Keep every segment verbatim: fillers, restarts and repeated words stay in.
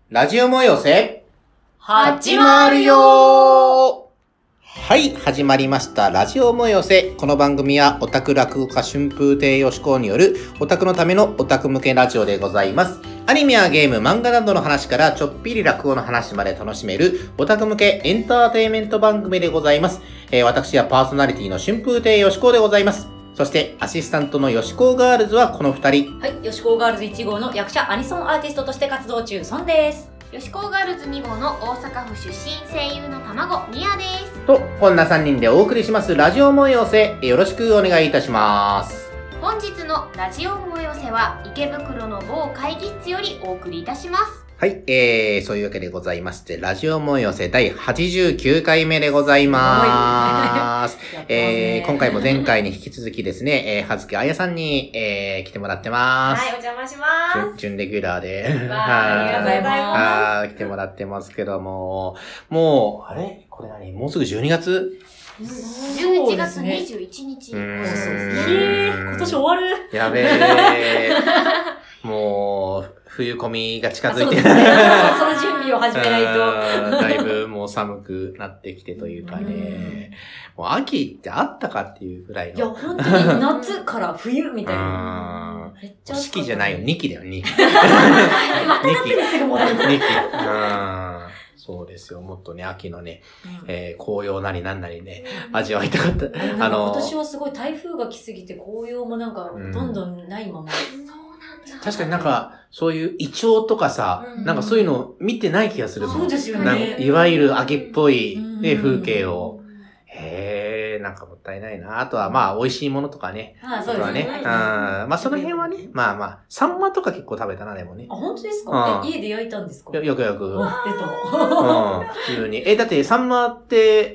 ラジオもよせ始まるよー。はい、始まりましたラジオもよせ。この番組はオタク落語家春風亭よしこうによるオタクのためのオタク向けラジオでございます。アニメやゲーム、漫画などの話からちょっぴり落語の話まで楽しめるオタク向けエンターテインメント番組でございます。えー、私はパーソナリティの春風亭よしこうでございます。そしてアシスタントのよしこうガールズはこのふたり。 はい、よしこうガールズいち号の役者アニソンアーティストとして活動中、ソンです。 よしこうガールズに号の大阪府出身声優の卵ニアです。 と、こんなさんにんでお送りしますラジオもよせ。よろしくお願いいたします。 本日のラジオもよせは池袋の某会議室よりお送りいたします。 はい、えー、そういうわけでございまして、ラジオもよせだいはちじゅうきゅうかいめでございまーす。えー、今回も前回に引き続きですね、えー、はずきあやさんに、えー、来てもらってます。 はい、お邪魔します。 準レギュラーで。 ありがとうございます。 来てもらってますけども、もう、あれこれ何もうすぐじゅうにがつじゅういちがつにじゅういちにち。 うーんそうですね。えー、今年終わる。 やべえ。もう、冬込みが近づいてる。 その準備を始めないと。 だいぶもう寒くなってきてというかね。もう秋ってあったかっていうぐらいの。 いや、本当に夏から冬みたいな。 な。めっちゃ四季じゃないよ、二季だよ、二季。 また夏にすぐ戻る。 二季。そうですよ。もっとね、秋のね、えー、紅葉なりなんなりね、味わいたかった。 あの、今年はすごい台風が来すぎて紅葉もなんか、どんどんないまま。 確かになんか、そういうイチョウとかさ、うん、なんかそういうの見てない気がするもん。 そうですよね。 なんかいわゆる秋っぽい、ね、風景を。へー、なんかもったいないな。あとはまあ、美味しいものとかね。 ああ、そうですね。 ね。うん。まあ、その辺はね、まあまあ、サンマとか結構食べたな、でもね。 あ、本当ですか？え、家で焼いたんですか？ よ、よくよく。うん、 出た。 普通に。え、だってサンマって、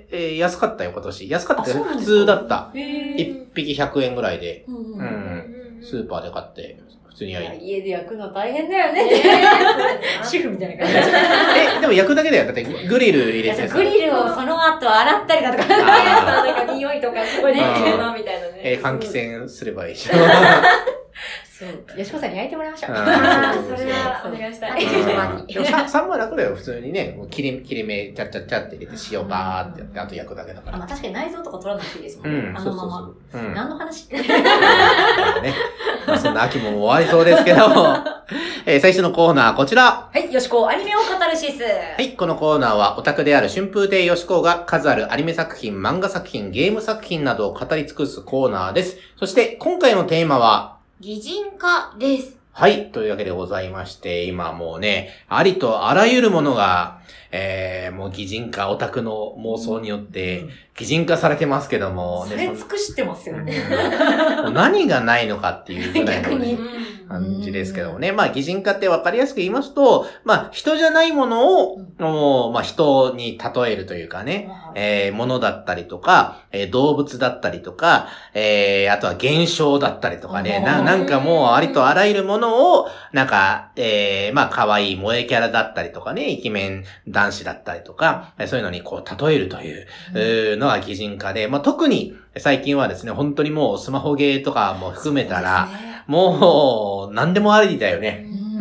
えー、安かったよ、今年。安かったけど、普通だった。一匹ひゃくえんぐらいで。うん。スーパーで買って。普通に焼いて。 家で焼くの大変だよね。主婦みたいな感じ。 え、でも焼くだけだよ。だってグリル入れてさ。 グリルをその後洗ったりだとか、なんか匂いとかすごいね、みたいなね。 え、換気扇すればいいじゃん。 そう。よしこさんに焼いてもらいましょう。 ああ、それはお願いしたい。 でもサンマ楽だよ、普通にね。もう切り、切り目、ちゃっちゃっちゃって入れて塩バーってやって、あと焼くだけだから。 あ、まあ確かに内臓とか取らなくていいですもんね。うん、あのまま。何の話ってね。 まあそんな秋も終わりそうですけども。えー、最初のコーナーこちら。 はい、よしこアニメを語るシス。 はい、このコーナーはオタクである春風亭よしこが数あるアニメ作品、漫画作品、ゲーム作品などを語り尽くすコーナーです。そして今回のテーマは、 擬人化です。 はい。というわけでございまして、今もうね、ありとあらゆるものが、えー、もう擬人化、オタクの妄想によって、擬人化されてますけども。 それ尽くしてますよね。 何がないのかっていうぐらいの、ね、感じですけどもね。まあ、擬人化ってわかりやすく言いますと、まあ、人じゃないものを、もうまあ、人に例えるというかね、えー、物だったりとか、えー、動物だったりとか、えー、あとは現象だったりとかね、な、なんかもうありとあらゆるものを、なんか、えー、まあ、可愛い萌えキャラだったりとかね、イケメン男子だったりとか、そういうのにこう、例えるという、うん、のが擬人化で、まあ、特に最近はですね、本当にもうスマホゲーとかも含めたら、もう、何でもありだよね。うん。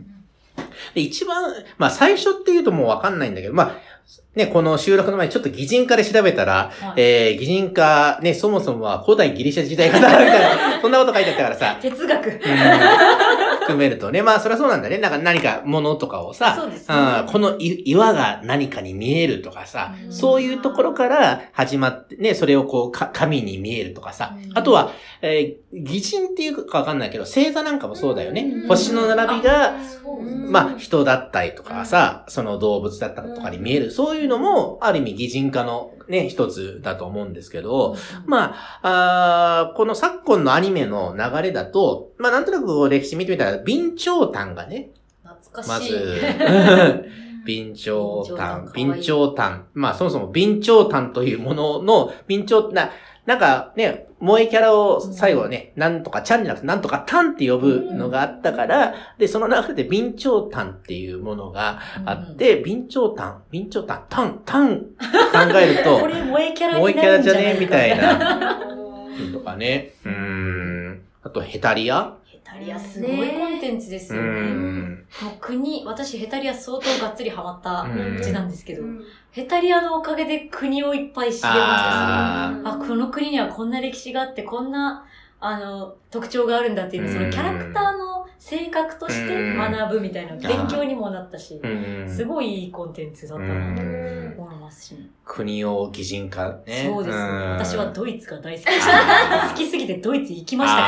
で、一番、まあ、最初って言うともうわかんないんだけど、まあ、ね、この収録の前にちょっと擬人化で調べたら、はい、えー、擬人化、ね、そもそもは古代ギリシャ時代からみたいな、そんなこと書いてあったからさ。 哲学。うん含めるとね。まあ、そりゃそうなんだね。なんか何か物とかをさ、 そうですね、 うん、この岩が何かに見えるとかさ、うそういうところから始まってね、それをこう、か神に見えるとかさ、あとは、えー、擬人っていうかわかんないけど、星座なんかもそうだよね。星の並びが、まあ、人だったりとかさ、その動物だったりとかに見える。そういうのも、ある意味擬人化のね、一つだと思うんですけど、まあ、あこの昨今のアニメの流れだと、まあ、なんとなく歴史見てみたら、備長炭がね、 懐かしい。 まず、備長炭、備長炭。まあ、そもそも備長炭というものの、備長、な、なんかね、萌えキャラを最後はね、うん、なんとかちゃんじゃなくてなんとかタンって呼ぶのがあったから、うん、で、その中で備長炭っていうものがあって、うん、備長炭、備長炭、タン、タン考えると、 これ萌えキャラ萌えキャラじゃねみたいな。とかね。うーん。あと、ヘタリアタリアすごいコンテンツですよね。 うんもう国、私ヘタリア相当がっつりハマったうんうちなんですけど、 うんヘタリアのおかげで国をいっぱい知れましたし、 ああ、この国にはこんな歴史があって、こんな、あの、特徴があるんだっていうの、そのキャラクターの性格として学ぶみたいな、勉強にもなったし、 うんすごいいいコンテンツだったなと思いますし、 国を擬人化ね。 そうですね。 ん私はドイツが大好きでした。好きすぎてドイツ行きました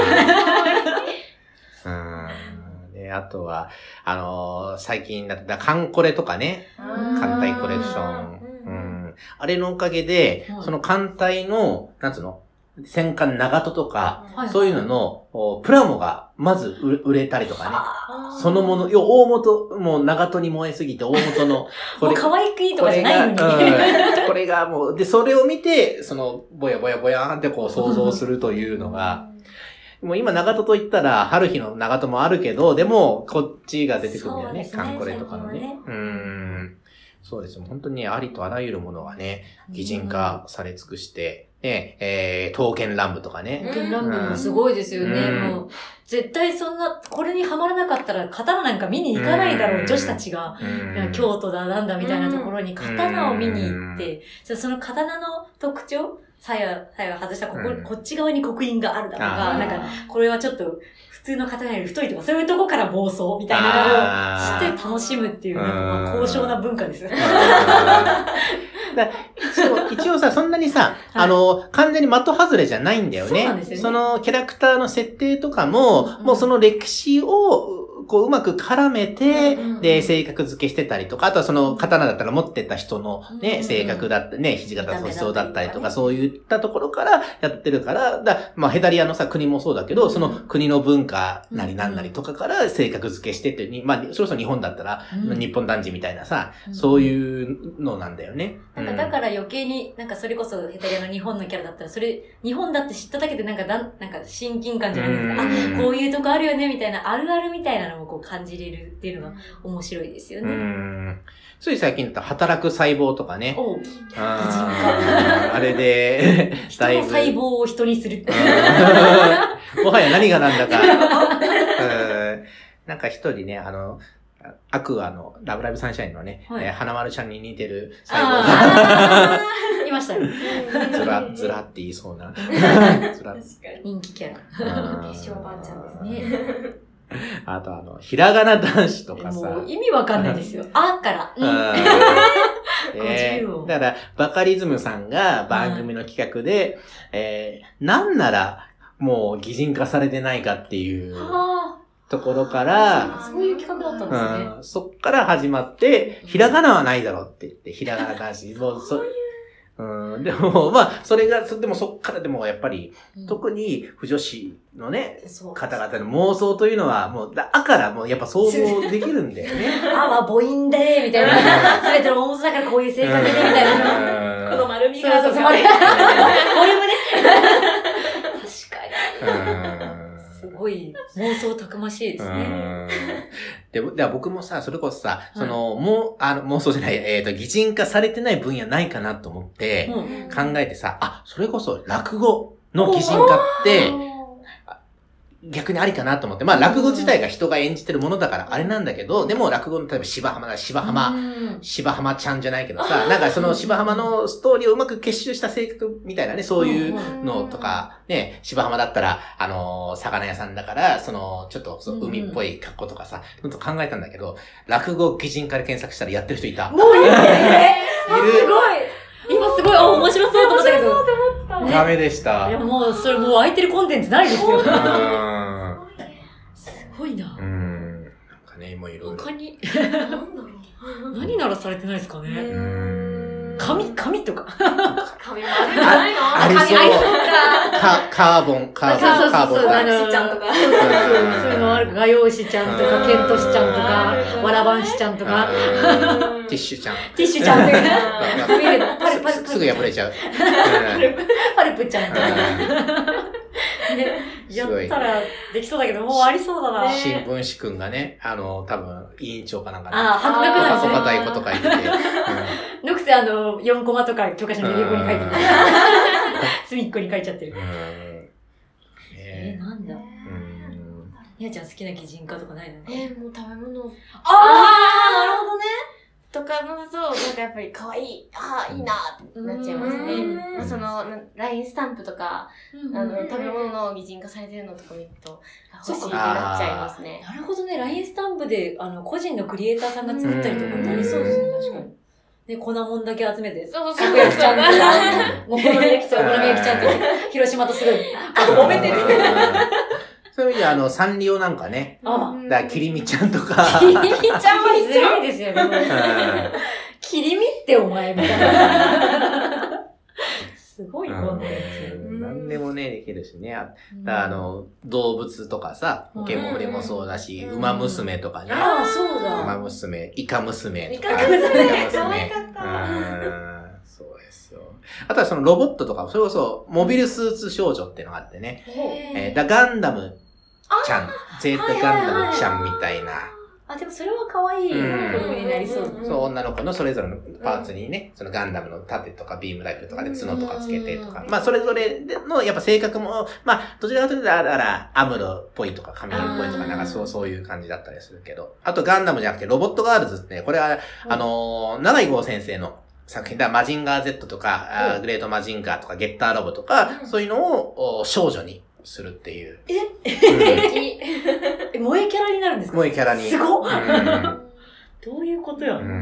から。 うんで、あとは、あのー最近だったカンコレとかね、艦隊コレクション。うん、あれのおかげで、 うんその艦隊の、なんつうの、戦艦長門とか、 はいそういうのの、おプラモがまず売れ売れたりとかね。 あそのもの、要大元、もう長門に燃えすぎて大元の、 ーもう可愛くいいとかじゃないのに。 これが、うんこれがもう、で、それを見て、その、ぼやぼやぼやーんってこう想像するというのが、もう今長門と言ったら、春日の長門もあるけど、でも、こっちが出てくるんだよね。 そうですねカンコレとかのね。 最近はねうーん。そうですよ。本当にありとあらゆるものがね、擬人化され尽くして、ね、えー、刀剣乱舞とかね。 刀剣乱舞もすごいですよね。 うんもう、絶対そんな、これにハマらなかったら刀なんか見に行かないだろう、 うん女子たちが。 うんいや京都だなんだみたいなところに刀を見に行って、じゃあその刀の特徴鞘、鞘外したここ、 うんこっち側に刻印があるだとか、 あーなんか、これはちょっと普通の刀より太いとか、そういうとこから暴走みたいなのあーをして楽しむっていう、なんかまあうん高尚な文化です。 だ一応、一応さ、そんなにさ、 はいあの、完全に的外れじゃないんだよね。 そうなんですよねそのキャラクターの設定とかも、 うんもうその歴史を、こう、うまく絡めて、 うんうんで、性格付けしてたりとか、あとはその刀だったら持ってた人のね、 うん性格だったね、土方歳三だったりとか、 見た目だったりとかねそういったところからやってるから、だまあ、ヘタリアのさ、国もそうだけど、その国の文化なりなんなりとかから性格付けしてって、にまあ、それこそ日本だったら、 うん日本男児みたいなさ、 うんそういうのなんだよね。 なんかだから余計に、なんかそれこそヘタリアの日本のキャラだったら、それ、日本だって知っただけでなんかだん、なんか親近感じゃないですか。 うんあ、こういうとこあるよね、みたいな、あるあるみたいなのもこう感じれるっていうのが面白いですようね。 ん。つい最近だったら働く細胞とかね。 おうあーあれで、 人の細胞を人にするって。 うんもはや何がなんだか。うんなんか一人ね、あの、アクアのラブライブサンシャインのね、 はいえー花丸ちゃんに似てる細胞がああ、いましたよ。 ずら、ずらって言いそうな。ずら人気キャラ。 うん化粧ばあちゃんですね。 あとあの、ひらがな男子とかさ。 もう意味わかんないですよ。あから。うん。 うんえーだから、バカリズムさんが番組の企画で、えー、なんなら、もう擬人化されてないかっていうあところかあ、 ら、 そういう企画だったんですね。 うん、そっから始まって、ひらがなはないだろうって言って、ひらがな男子。もうそうん、でも、まあ、それが、そでもそっからでもやっぱり、 うん特に不女子のね、 そう方々の妄想というのは、もう、だだからもうやっぱ想像できるんだよね。 あは母音で、みたいな。すべての大元だからこういう性格で、みたいな。 なこの丸みそうがそうそう、丸い。ボリュームね。確かに。すごい妄想たくましいですね。 で、では僕もさ、それこそさ、その、もう、あの、妄想じゃない、えっと、擬人化されてない分野ないかなと思って、 うん考えてさ、あ、それこそ落語の擬人化って、逆にありかなと思って。まあ、落語自体が人が演じてるものだからあれなんだけど、でも落語の例えば芝浜だ、芝浜、 うん芝浜ちゃんじゃないけどさ、なんかその芝浜のストーリーをうまく結集した性格みたいなね、そういうのとか、ね、芝浜だったら、あのー、魚屋さんだから、その、ちょっとそう海っぽい格好とかさ、ほんと考えたんだけど、落語擬人化で検索したらやってる人いた。 もういいね。 いる。 すごい。今すごい、あ、面白そうと思ったけど。 ダメでした。 いや、もう、それもう空いてるコンテンツないですよ。 うすーん。 ごいなう。ん。なんかね、もういろいろ。 他に、 なんだろう。 何ならされてないですかうね。 ーん紙、紙とか。 髪もあるんじゃないのありそう髪ありそうか。 カカーボン、カーボン、 そうそうそうそう、 カーボン。 あの、 しちゃんとかそうそうそう、そういうのある。画用紙ちゃんとか、 うんケントシちゃんとかう、んわらばんしちゃんとか、 うんティッシュちゃん。 ティッシュちゃんとか、 うんパルパルすすぐ破れちゃう。 パルプちゃんとか。ね、やすごいったらできそうだけど、もうありそうだな。 ね新聞紙くんがね、あの、多分、委員長かなんかで、 ああ、白お濁なんですね。 かたいこと書いてて、 のくせあの、よんコマとか教科書の横に書いてる。隅っこに書いちゃってるうん。うんえー、 ねなんだうんみやちゃん好きな擬人化とかないの？ えー、もう食べ物。 あー、なるほどね。 とかのと、なんかやっぱり可愛い、ああ、いいなってなっちゃいますね。まあ、その、ライン スタンプとか、あの、食べ物の擬人化されてるのとか見ると、欲しいってなっちゃいますね。 なるほどね。ライン スタンプで、あの、個人のクリエイターさんが作ったりとかなりそうですね、確かに。で、粉もんだけ集めて、 そうそうたこ焼きちゃんとか、お好み焼きちゃん、お好み焼きちゃんと広島とすごい、揉めてる。 そういう意味であの、サンリオなんかね。 あだから、キリミちゃんとか。 キリミちゃんはずるいですよね。キリミってお前みたいな。すごいこんなやつ。 何でもね、できるしね。あ, あの、動物とかさ、ポケモンもそうだし、ウマ娘とかね。 ああ、そうだ。 ウマ娘、イカ娘とか。 イカ娘、 可愛かった。そうですよ。あとはそのロボットとか、それこそ、モビルスーツ少女っていうのがあってね。えー、だガンダムちゃん、ゼータガンダムちゃんみたいな。 あ、でもそれは可愛い子供になりそう。 そう、女の子のそれぞれのパーツにね、そのガンダムの盾とかビームライフルとかで角とかつけてとか、まあそれぞれのやっぱ性格も、まあどちらかというと、だからアムロっぽいとか神谷っぽいとかなんかそう、そういう感じだったりするけど、あとガンダムじゃなくてロボットガールズってね、これは、あのー、長井剛先生の作品だ、マジンガー Z とか、グレートマジンガーとか、ゲッターロボとか、そういうのを少女にするっていう。 え、え、萌えキャラになるんですか？ 萌えキャラに。 すごっ、うん、どういうことやうん。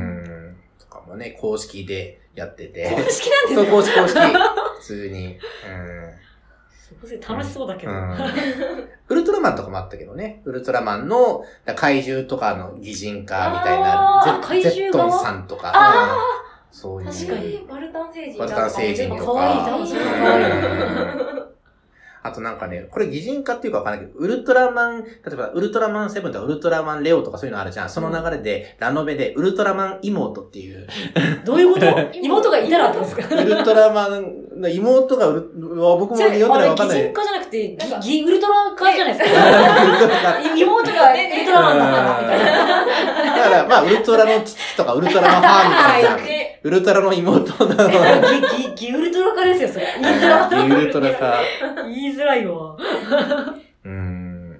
とかもね、公式でやってて。 公式なんですか？ そう、公式公式。普通に。うん。 すごい楽しそうだけど、うん。 ウルトラマンとかもあったけどね。ウルトラマンの怪獣とかの擬人化みたいな。 怪獣ゼットンさんとか。 あうん、そういう。 確かに。 バルタン星人。 バルタン星人とか。 かわいい、楽しい。かわいい。 あとなんかね、これ擬人化っていうかわからないけど、ウルトラマン、例えばウルトラマンセブンとかウルトラマンレオとかそういうのあるじゃん。その流れで、ラノベでウルトラマン妹っていう。 どういうこと？妹がいたらってんですか？ ウルトラマンの妹がウル、僕も読んでないわかんない。 擬人化じゃなくて、ギ、ウルトラ化じゃないですか。妹がウルトラマンだったら、みたいな。 だから、まあ、ウルトラの父とかウルトラの母みたいな。ウルトラの妹なの。 ギ、ギ、ギウルトラ化ですよ、それ。言いづらい。 ギウルトラ化。 言いづらいわ。 うん。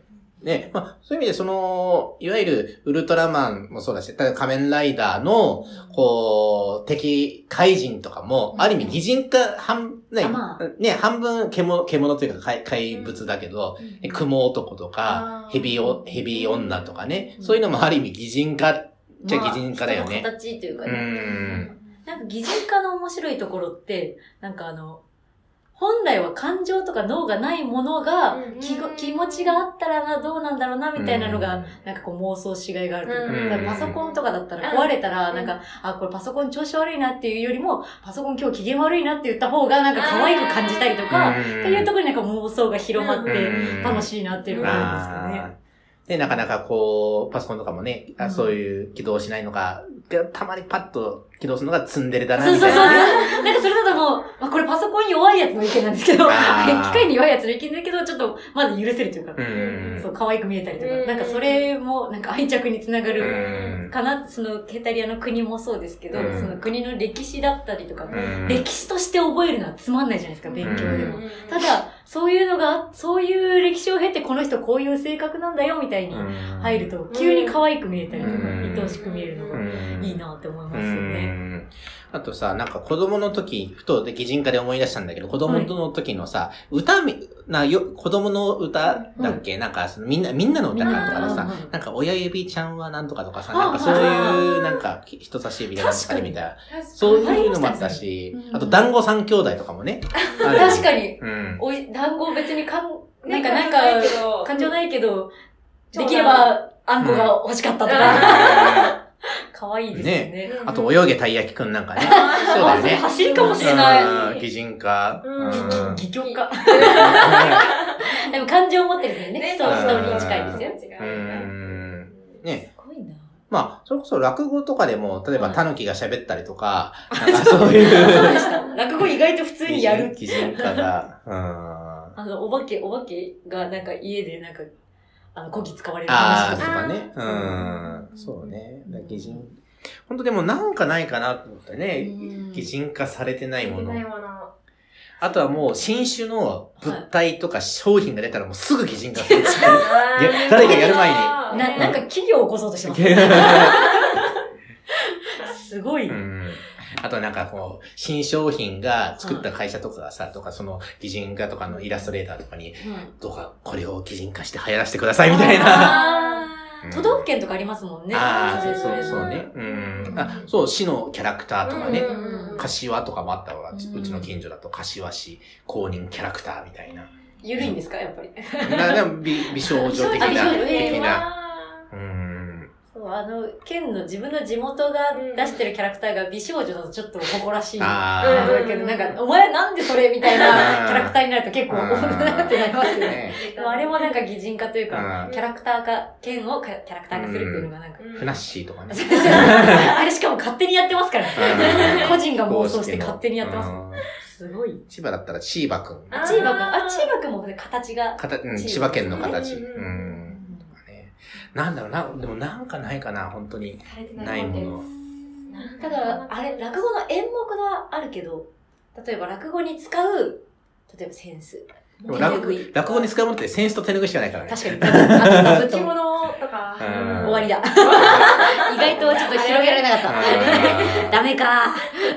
ね、まあ、そういう意味で、その、いわゆるウルトラマンもそうだし、例えば仮面ライダーの、こう、敵、怪人とかも、ある意味擬人化、半、ね、まあ、ね、半分獣、獣というか怪、怪物だけど、うん、雲男とか、ヘビお、ヘビ女とかね、うん、そういうのもある意味擬人化っちゃ擬人化だよね。 まあ、形というかね。 うん。 なんか擬人化の面白いところって、なんかあの、本来は感情とか脳がないものが、うん、気, 気持ちがあったらな、どうなんだろうな、みたいなのが、うん、なんかこう妄想しがいがあるというか、うん、パソコンとかだったら壊れたら、なんか、うん、あ、これパソコン調子悪いなっていうよりも、パソコン今日機嫌悪いなって言った方が、なんか可愛く感じたりとか、っていうところになんか妄想が広まって楽しいなっていうのがあるんですかね。 で、なかなかこう、パソコンとかもね、うん、そういう起動しないのが、たまにパッと起動するのがツンデレだな、みたいな。 そうそうそう。なんかそれだともう、まあ、これパソコンに弱いやつの意見なんですけど、機械に弱いやつの意見だけど、ちょっとまだ許せるというか、うん、そう、可愛く見えたりとか、うん、なんかそれも、なんか愛着につながるかな、うん、その、ケタリアの国もそうですけど、うん、その国の歴史だったりとか、うん、歴史として覚えるのはつまんないじゃないですか、勉強でも。うん、ただ、そういうのが、そういう歴史を経て、この人こういう性格なんだよ、みたいに入ると、急に可愛く見えたりとか、愛おしく見えるのがいいなって思いますよね。 あとさ、なんか子供の時、ふと擬人化で思い出したんだけど、子供の時のさ、はい、歌み、な、よ、子供の歌だっけ、うん、なんか、そのみんな、みんなの歌なんとかでさ、うん、なんか親指ちゃんはなんとかとかさ、なんかそういう、なんか人差し指でなんとかでみたいな。そういうのもあったし、あ, あと団子三兄弟とかもね。 確かに。うん。おい、団子別にかん、なんかなんか、感情ないけど、できればあんこが欲しかったとか。可愛いですね。ね。 あと、泳げたい焼きくんなんかね。そうだよね。 走りかもしれない。 擬人化。 擬境化。でも感情を持ってるんだよね。人、人に近いですよ。 うん。ね。 すごいな。 まあ、それこそ落語とかでも、例えば、タヌキが喋ったりとか、なんかそういう。 そうでした。落語意外と普通にやる。 擬人化が。うん。 あの、お化け、お化けがなんか家でなんか、あの、こき使われる話とか。ああ、とかね。うん。そうね。擬人。本当でもなんかないかなと思ってね。擬人化されてないもの。 ないもの。 あとはもう新種の物体とか商品が出たらもうすぐ擬人化する。誰かやる前に。 な、なんか企業を起こそうとしてます。すごい。 うんあとなんかこう、新商品が作った会社とかがさ、とかその擬人化とかのイラストレーターとかに、どうかこれを擬人化して流行らせてくださいみたいな。 都道府県とかありますもんね。 ああ、そうそうね。うん。あ、そう、市のキャラクターとかね。柏とかもあったわ。うちの近所だと柏市公認キャラクターみたいな。 ゆるいんですかやっぱり。 な、でも美、美少女的な、的な。うん。 そう、あの、県の自分の地元が出してるキャラクターが美少女だとちょっと誇らしい。ああ。だけど、なんか、お前なんでそれみたいなキャラクターになると結構、なってなりますよね。でもあれもなんか擬人化というか、キャラクター化、県をキャラクター化するっていうのがなんか。 ふなっしーとかね。 あれしかも勝手にやってますからね。個人が妄想して勝手にやってます。すごい。 千葉だったらチーバくん。 あ、チーバくん。あ、チーバくんも形が。 形、うん、千葉県の形。うんなんだろうな、でもなんかないかな、本当に。ないもの。 ただ、あれ、落語の演目はあるけど、例えば落語に使う、例えばセンス。 でも落落語に使うものってセンスと手拭いしかないからね。 確かに。あと、 着物とか。 終わりだ。意外とちょっと広げられなかった。ダメか。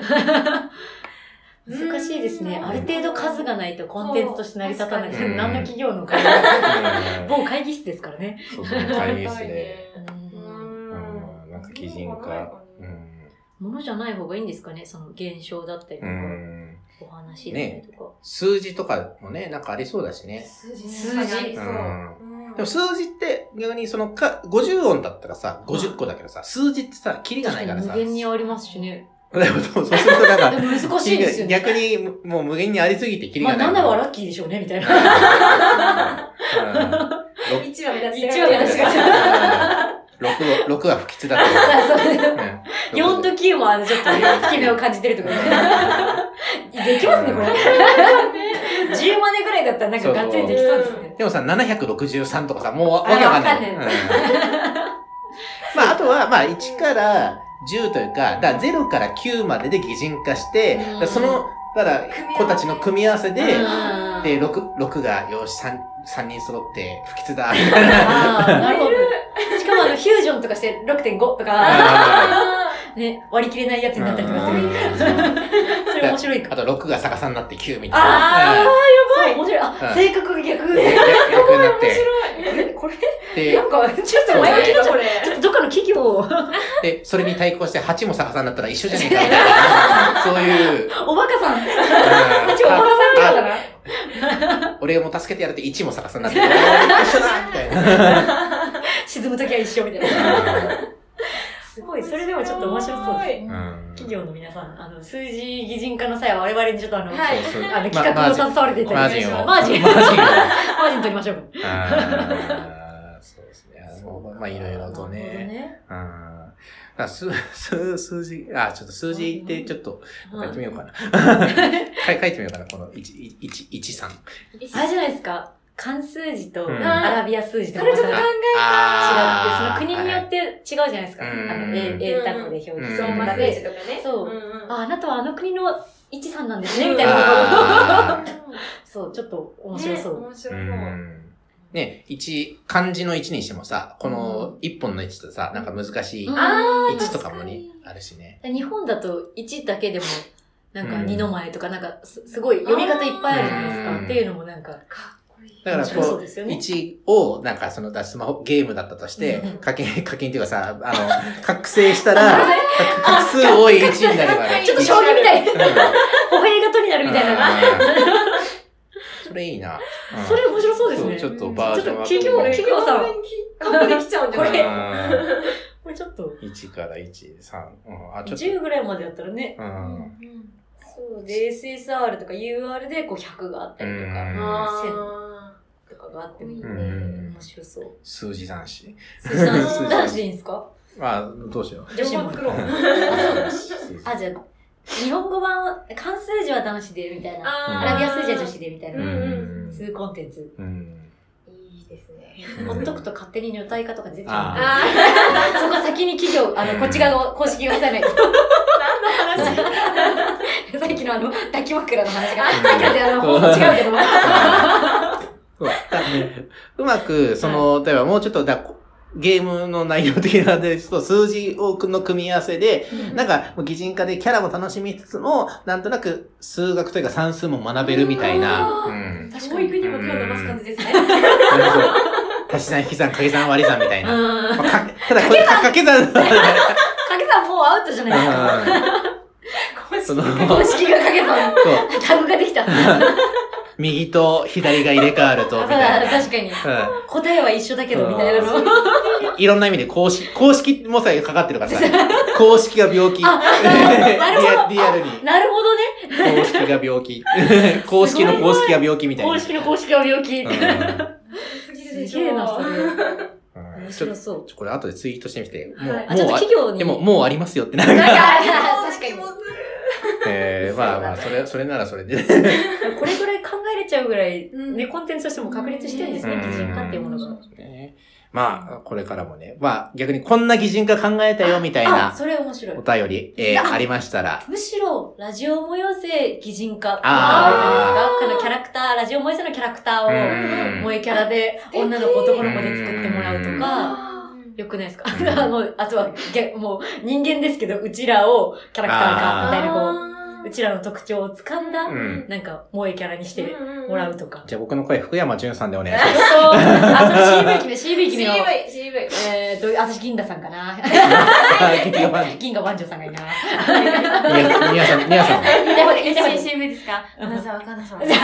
難しいですね。ある程度数がないとコンテンツとして成り立たない。何の企業の会議某会議室ですからね。 そうそう、会議室で。うん。なんか擬人化。 ものじゃない方がいいんですかねその現象だったりとか。お話だったりとか。 数字とかもね、なんかありそうだしね。 数字。数字。 でも数字って逆にそのか、ごじゅう音だったらさ、ごじゅっこだけどさ、数字ってさ、キリがないからさ。 無限にありますしね。 でもそうするとなんか、 難しいですよね。 逆にもう無限にありすぎてキリがない。 まあななはラッキーでしょうね、みたいな。 いちは目立つ。 いちは目立つ。 ろく、ろくは不吉だと。 よんときゅうもあのちょっと引き目を感じてるとかね。できますね、これ。じゅうまでぐらいだったらなんかがっつりできそうですね。 でもさ、ななひゃくろくじゅうさんとかさ、もうわけわかんない。まああとは、まあいちからじゅうというか、だゼロからきゅうまでで擬人化して、その、ただ子たちの組み合わせで、で、ろく、ろくが、よし、さん、さんにん揃って不吉だ、みたいな。 なるほど。しかもあの、フュージョンとかして ろくてんご とか、ね、割り切れないやつになったりとかする。それ面白いか。 あとろくが逆さになってきゅうみたいな。 ああ、やばい。面白い。あ、性格が逆。逆になって。これで、なんか、ちょっと前向きだこれ。ちょっとどっかの企業で、それに対抗してはちも逆さになったら一緒じゃねえかみたいな。そういう。 おバカさん。はちおバカさんだから。 俺も助けてやるっていちも逆さになって一緒だみたいな。 沈むときは一緒みたいな。すごい、それでもちょっと面白そうです。企業の皆さん、あの、数字擬人化の際は我々にちょっとあの、あの企画を携われていただきましょう。マージン。マージン。マージン取りましょう。 そうですね。まあ、いろいろとね。あ数、数、数字、あ、ちょっと数字ってちょっと、やってみようかな。書いてみようかな、このいち、いち、いち、さん。あれじゃないですか。漢数字とアラビア数字とそれちょっと考えた。違って、 その国によって違うじゃないですか。あの、英単語で表示するとかで。数字とかね。 そう。あ、あなたはあの国のいちさんなんですね、みたいな。そう、ちょっと面白そう。 面白そう。 ね、一、漢字のいちにしてもさ、この一本のいちとさ、なんか難しいいちとかもね、あるしね。 日本だといちだけでも、なんかにの前とか、なんかすごい読み方いっぱいあるじゃないですか。っていうのもなんか、 だからこう、いちを、なんかその、スマホ、ゲームだったとして、課金、課金っていうかさ、あの、覚醒したら、画数多いいちになればね。 ちょっと将棋みたい。歩兵がとになるみたいな。 それいいな。 それ面白そうですね。 ちょっとバージョンは。 企業、企業さん。 完璧できちゃうんじゃないこれ。 これちょっと。 いちからいち、さん。 あ、ちょっと。じゅうぐらいまでやったらね。うん。そうで、エスエスアール とか ユーアール でこうひゃくがあったりとか、せんとかがあってもいいね。面白そう。 数字男子。 数字男子でいいんですか？ あ、どうしよう。 女子も作ろう。あ、じゃあ、日本語版は、漢数字は男子でみたいな。アラビア数字は女子でみたいな。そういうコンテンツ。いいですね。ほっとくと勝手に女体化とか出ちゃう。そこ先に企業、あの、こっち側の公式が押さえないと。何の話さっきのあの、抱き枕の話が、さっきのであの、放送違うけど。 そううまく、その、はい、例えばもうちょっとだ、ゲームの内容的なですと、数字をの組み合わせで、うん、なんか、擬人化でキャラも楽しみつつも、なんとなく数学というか算数も学べるみたいな。 うん。確かに。教育にも手を伸ばす感じですね。 足し算、引き算、掛け算、割り算みたいな。まあ、かただこれ、 掛け算、 掛け算もうアウトじゃないですか。公式が掛け算。そう。タグができた。 右と左が入れ替わると、みたいな。 確かに、うん。答えは一緒だけど、みたいなの。 いろんな意味で公式、公式もさえかかってるからさ。公式が病気。 あ、なるほど。 リアルに。 なるほどね。 公式が病気。公式の公式が病気みたいな。 公式の公式が病気。すげえな、それ。面白そう。 これ後でツイートしてみて。 もう、もう、企業に。 でも、もうありますよってなる。 確かに。 えー、まあまあ、それ、それならそれで。 これぐらい考えれちゃうぐらい、ね、コンテンツとしても確立してるんですね、擬人化っていうものが。 まあ、これからもね、まあ、逆にこんな擬人化考えたよ、みたいな。 それ面白い。 お便り、えー、ありましたら。 むしろ、ラジオ模様性擬人化。ああ。このキャラクター、ラジオ模様性のキャラクターを、萌えキャラで、女の子、男の子で作ってもらうとか、よくないですか？あの、あとは、もう、人間ですけど、うちらをキャラクターか、みたいな、こう、うちらの特徴を掴んだ、うん、なんか、萌えキャラにしてもらうとか。 じゃあ僕の声、福山潤さんでお願いします。 そう。あ、その シーブイ 決め、シーブイ 決めよう。 シーブイ、シーブイ。 えーと、私、銀河さんかな。銀河万丈さんがいいな。 みやさん、みやさん。 言いたい方で、言いたい方で。シーブイですか？花沢香菜さん。言い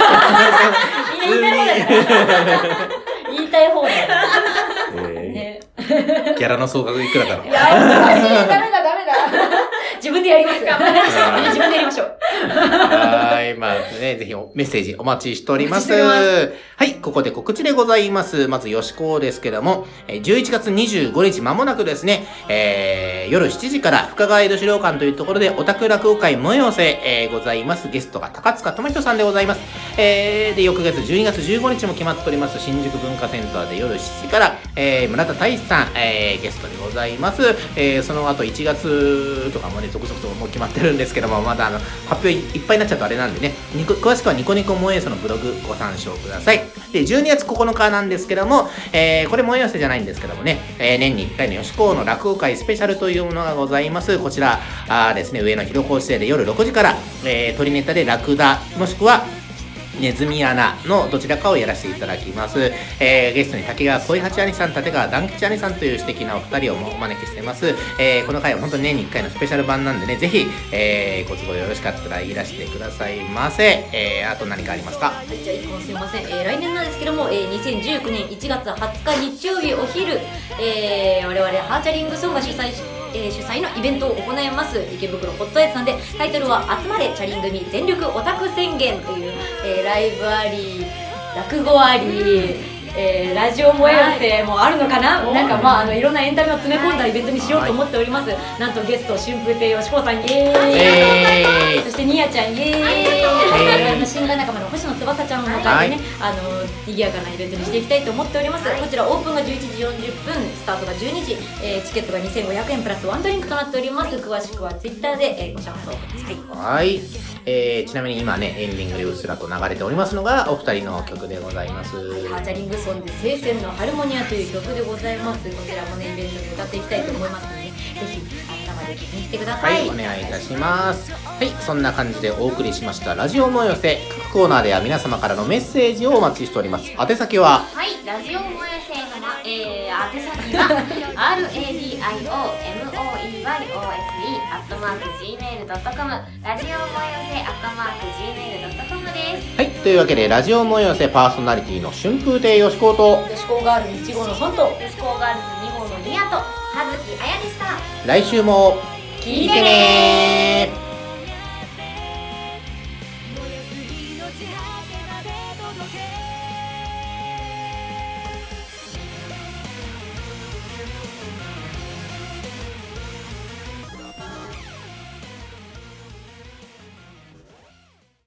たい方だよ。 ね。ギャラの総額いくらだろう。 いや、難しい。ダメだ、ダメだ。自分でやりますよ。自分でやりましょう。 はい。まあね、ぜひメッセージお待ちしております。はい。ここで告知でございます。まず、よしこですけども、じゅういちがつにじゅうごにち間もなくですね、えー、夜しちじから深川江戸資料館というところでオタク落語会催せ、えー、ございます。ゲストが高塚智人さんでございます。えー、で、翌月じゅうにがつじゅうごにちも決まっております。新宿文化センターで夜しちじから、えー、村田大志さん、えー、ゲストでございます。えー、その後いちがつとかもね、続々ともう決まってるんですけども、まだあの、発表いっぱいになっちゃうとあれなんでね、詳しくはニコニコ萌え寄せのブログご参照ください。で、じゅうにがつここのかなんですけども、えー、これ萌え寄せじゃないんですけどもね、えー、年にいっかいのよしこの落語会スペシャルというものがございます。こちら、あですね、上野広小生で夜ろくじから、えー、鳥ネタでラクダ、もしくは、ネズミアナのどちらかをやらせていただきます。えー、ゲストに竹川恋八兄さん、立川団吉兄さんという素敵なお二人をお招きしています。えー、この回は本当に年にいっかいのスペシャル版なんでね、ぜひ、えー、ご都合よろしかったらいらしてくださいませ。えー、あと何かありますか？ はい、じゃあいっこすいません。えー、来年なんですけども、えー、にせんじゅうきゅうねんいちがつはつか日曜日お昼、えー、我々ハーチャリングソンが主催しえー、主催のイベントを行います。池袋ホットエイトさんで、タイトルは集まれチャリン組全力オタク宣言という、えー、ライブあり、落語あり、えー、ラジオ萌え寄せもあるのかな、なんかまあ、あのいろんなエンタメを詰め込んだイベントにしようと思っております。なんとゲスト春風亭よしこさんイエーイ、そしてニヤちゃんイエーイ、新概仲間の星野翼ちゃんの会でね、あの賑やかなイベントにしていきたいと思っております。こちらオープンがじゅういちじよんじゅっぷん、スタートがじゅうにじ、えー、チケットがにせんごひゃくえんプラスワンドリンクとなっております。詳しくはツイッターで、えー、ご参照ください。 はい、えー、ちなみに今ねエンディングでうっすらと流れておりますのがお二人の曲でございます。 ハーチャリングソンで聖戦のハルモニアという曲でございます。こちらもねイベントで歌っていきたいと思いますので、ね、ぜひ頭で聴きに来てください。 はい、お願いいたします。はい、そんな感じでお送りしましたラジオも寄せ。各コーナーでは皆様からのメッセージをお待ちしております。宛先は、 はい、ラジオも寄せの、えー、宛先はアールエーディーアイオーエムオーイーワイオーエスイー アットマーク ジーメールドットコム ラジオも寄せアットマーク ジーメールドットコム です。 はい、というわけでラジオも寄せパーソナリティの春風亭よしこと、 よしこガールいち号のソンと、よしこガールズに号のリアと、葉月あやでした。 来週も聞いてねー。